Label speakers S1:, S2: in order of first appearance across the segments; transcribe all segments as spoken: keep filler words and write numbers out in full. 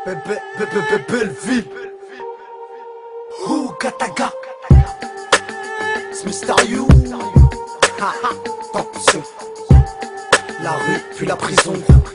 S1: Bébé, bébé, bébé, Belleville. Ouh, Gataga. C'est mystérieux. Attention. La rue, puis la prison.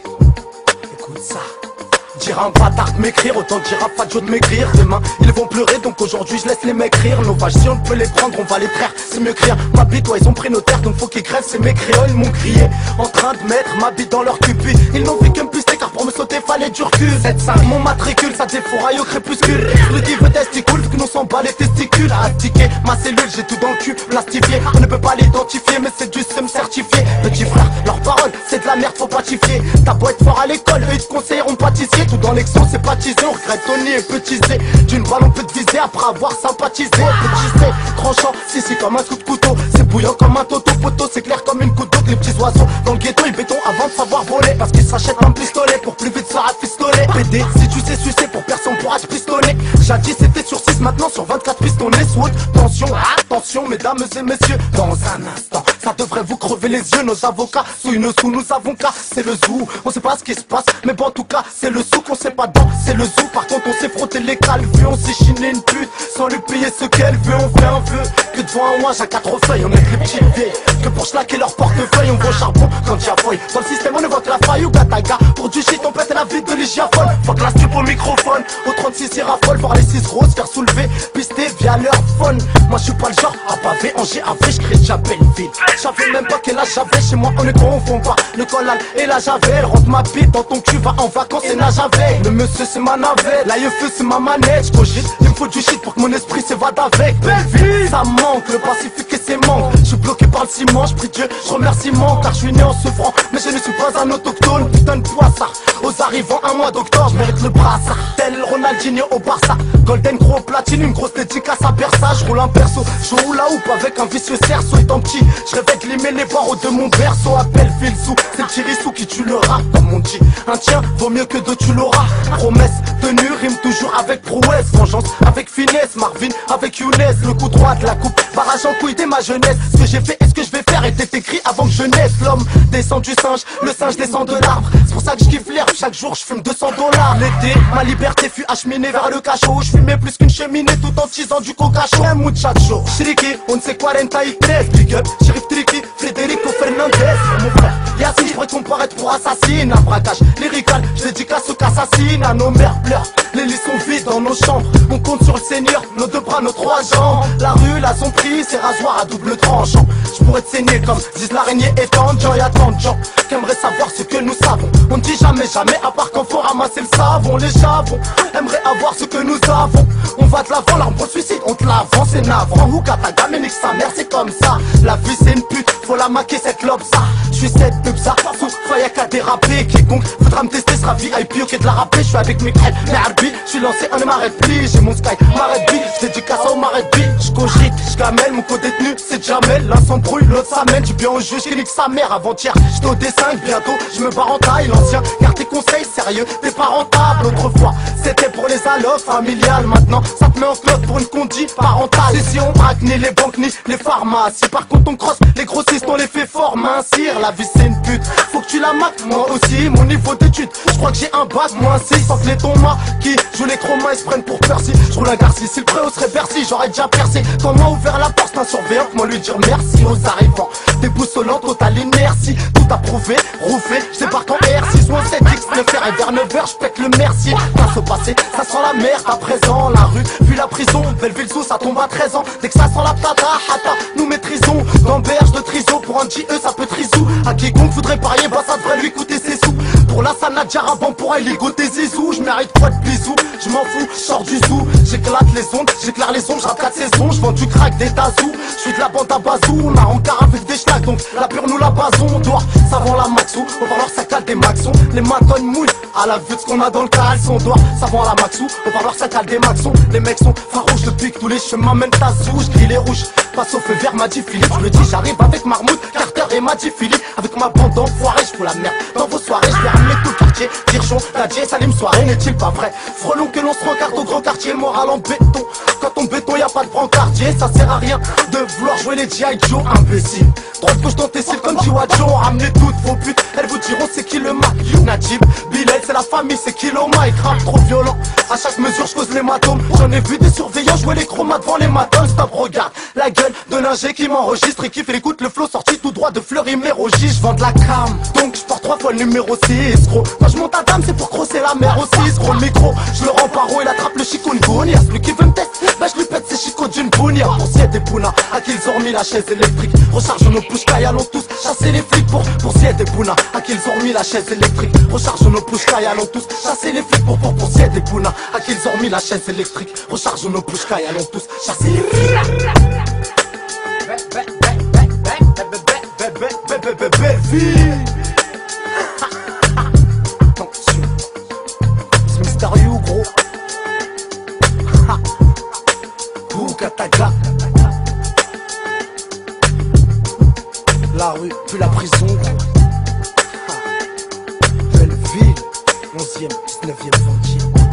S1: Écoute ça. Dire un bâtard de m'écrire, autant dire à Fadjo de m'écrire. Demain, ils vont pleurer, donc aujourd'hui je laisse les m'écrire. Nos vaches, si on peut les prendre, on va les traire. C'est mieux crier. Ma bite, toi, ils ont pris nos terres, donc faut qu'ils crèvent. C'est mes créoles, ils m'ont crié. En train de mettre ma bite dans leur cupi. Ils n'ont vu qu'un pisté, car pour me sauter, fallait du recul. sept cinq, mon matricule, ça défouraille au crépuscule. Le qui veut testicule, vu que nous s'en bat les testicules. À tiquer, ma cellule, j'ai tout dans le cul, plastifié. On ne peut pas l'identifier, mais c'est du seum certifié. Petit frère, leurs paroles, c'est de la merde, faut patifier. T'as beau être fort à l'école, eux ils te conseilleront pâtissier. Tout dans l'exo, c'est baptisé, on regrette Tony et petit C. D'une balle on peut te viser après avoir sympathisé. Petit C, tranchant, si si comme un coup de couteau. C'est bouillant comme un toto poteau, c'est clair comme une goutte d'eau. Les petits oiseaux dans le ghetto ils béton avant de savoir voler. Parce qu'ils s'achètent un pistolet pour plus vite se rafistoler. P D, si tu sais sucer pour personne pourra te pistonner. Jadis c'était sur six, maintenant sur vingt-quatre pistonnés. Sous haute tension, attention mesdames et messieurs. Dans un instant, ça devrait vous crever les yeux. Nos avocats sous une sous, nous avons qu'à. C'est le zoo, on sait pas ce qui se passe. Mais bon en tout cas, c'est le sou qu'on sait pas dans. C'est le zoo, par contre on s'est frotté les calvues. On s'est chiné une pute sans lui payer ce qu'elle veut. On fait un vœu que devant un mois j'ai quatre feuilles. On est les petits vieilles que pour schlaquer leur portefeuille. On va au charbon quand y'a feuille. Dans le système on évoque la faille ou Gataga. Pour du shit on pète la vie de l'hygiaphone. Faut que la stup au microphone. Au trente-six il raffole. Voir les six roses faire soulever, pister via leur phone. Moi je suis pas le genre à pavé en G A V. J'crée déjà Belleville. J'avais même pas quel âge j'avais. Chez moi on ne confond pas le collal et la javel. Rentre ma bite dans ton cul, va en vacances et nage avec. Le monsieur c'est ma navette, la feu c'est ma manette. J'cogite, il me faut du shit pour que mon esprit s'évade avec. Belleville, ça manque, le Pacifique et ses manques. Je suis bloqué par le ciment, j'prie Dieu, j'remercie mon car je suis né en souffrant. Mais je ne suis pas un autochtone, putain de poissard. Aux arrivants un mois d'octobre, j'mérite le brassard. Tel Ronaldinho au Barça, Golden gros platine, une grosse dédicace à Bersa. J'roule un perso, j'roule la houppe avec un vicieux cerceau. Étant petit, j'rêvais de limer les barreaux de mon berceau. À Belleville sous, c'est le tirissou qui tue le rat. Comme on dit, un tien vaut mieux que deux tu l'auras. Promesse tenue, rime toujours avec prouesse. Vengeance avec finesse, Marvin avec Younes. Le coup droit de la coupe, barrage en couille dès ma jeunesse. Ce que j'ai fait et ce que je vais faire était écrit avant que je naisse. L'homme descend du singe, le singe descend de l'arbre. C'est pour ça que je kiffe l'herbe, chaque jour je fume deux cents dollars. L'été, ma liberté fut acheminée vers le cachot. Je fumais plus qu'une cheminée tout en tisant du coca chaud. Un muchacho, Shriki, on sait quarante-trois. Big up, Sheriff Tricky, Federico Fernandez. Mon frère, Yassine, je pourrais comparaître pour assassine. Un braquage lyrical, je dédicace au qu'assassine. À nos mères pleurent, les lits sont vides dans nos chambres. On compte sur le Seigneur, nos deux bras, nos trois jambes. La rue, là, son prix, c'est rasoir à double tranchant. Je pourrais te saigner comme disent l'araignée et tant de gens. Y'a tant de gens qui aimeraient savoir ce que nous savons. On ne dit jamais, jamais, à part quand faut ramasser le savon. Les chavons aimeraient avoir ce que nous avons. On va de l'avant, l'arme pour le suicide, on te l'avance, c'est navrant. Ou Gataga, mais nique sa mère, c'est comme ça. La vie, c'est une pute, faut la maquer, cette lobe, ça. Je suis cette pub, ça, faut y'a qu'à déraper. Quiconque voudra me tester sera V I P, ok de la rapper. Je suis avec mes crêpes, mes arbitres, je suis lancé, on ne m'arrête plus. J'ai mon sky, m'arrête vie, je dédicace au m'arrête vie. Je cogite, je gamelle, mon co-détenu, c'est Jamel. L'un s'embrouille, l'autre s'amène, du bien au juge qui nique sa mère. Avant-hier, j'étais au D cinq, bientôt, je me barre en taille. L'ancien, car tes conseils sérieux, t'es pas rentable. Autrefois, c'était pour les allocs familiales. Maintenant, ça te met en clotte pour une condi parentale. C'est si on braque ni les banques ni les pharmacies. Par contre, on crosse, les grossistes, on les fait fort mincir. La vie, c'est une pute, faut que tu la maques, moi aussi. Mon niveau d'études, je crois que j'ai un bac, moins six. Sans que les tomas qui jouent les chromas, ils se prennent pour Percy. Je roule un Garci, si le préau serait Bercy, j'aurais déjà percé. Quand moi ouvert la porte, un surveillant, moi lui dire merci aux arrivants. Déboussolant, totale inertie, tout approuvé, rouffé, je débarque en R six ou en sept X neuf R et vers neuf heures, je pète le mercier. Passe au passé, ça sent la merde à présent. La rue, puis la prison, Belleville sous, ça tombe à treize ans. Dès que ça sent la tata, hata, nous maîtrisons. Gamberge de triso, pour un J E, ça peut trisou. À quiconque voudrait parier, bah ça devrait lui coûter ses sous. Pour la sana Djaraban, pour un ligo des zizous. Je mérite pas de bisous, je m'en fous, je sors du zoo. J'éclate les ondes, j'éclaire les ondes, j'rappe quatre saisons. Je vends du crack, des tazous, je suis de la bande à bazou. On a encore avec des schnacks, donc la pure nous la basons. Dehors, ça vend la maxou, on va leur sacal des maxons. Les matons mouillent, à la vue de ce qu'on a dans le caleçon. Dehors, ça vend la maxou, on va leur sacal des maxons. Les mecs sont farouches depuis que tous les chemins mènent à Zou. Je les rouges, passe au feu vert, m'a dit Philippe. Je le dis, j'arrive avec Marmoud, Carter et m'a dit Philippe. Avec ma bande d'enfoirés, je fous la merde dans vos soirées. Je vais ramener tout le quartier, qui rejoint La J Salim soirée n'est-il pas vrai? Frelon que l'on se regarde au grand quartier, le moral en béton. Quand on béton y a pas de brancardier, ça sert à rien de vouloir jouer les G I Joe, imbécile. Droite gauche dans tes cils comme Jiwajo, ramenez toutes vos putes, elles vous diront c'est qui le Mac. Najib, Bilal c'est la famille, c'est qui le Mike. Rap trop violent, à chaque mesure je cause l'hématome. J'en ai vu des surveillants jouer les chromas devant les matins. Stop, regarde la gueule de l'ingé qui m'enregistre et qui fait l'écoute, le flow sorti tout droit de Fleury-Mérogis. Je vends de la cam, donc je porte trois fois le numéro six, gros. Quand je monte à dame c'est pour crosser la mer aussi, gros. Le micro, je le rends paro, il attrape le chikungunya. Celui qui veut me tester, bah je lui pète ses chicots d'une bounia. Pour Sied et Bouna, à qui ils ont remis la chaise électrique. Recharge nos pushkai, allons tous chasser les flics. Pour, pour Sied et Bouna, à qui ils ont remis la chaise électrique. Recharge nos pushkai, allons tous chasser les flics. Pour, pour, pour Sied et Bouna, à qui ils ont remis la chaise électrique. Recharge nos pushkai, allons tous chasser les flics. Belle vie. Attention, c'est mystérieux gros. Bougataga. La rue, puis la prison. Belle ville, onzième, dix-neuvième, vingtième.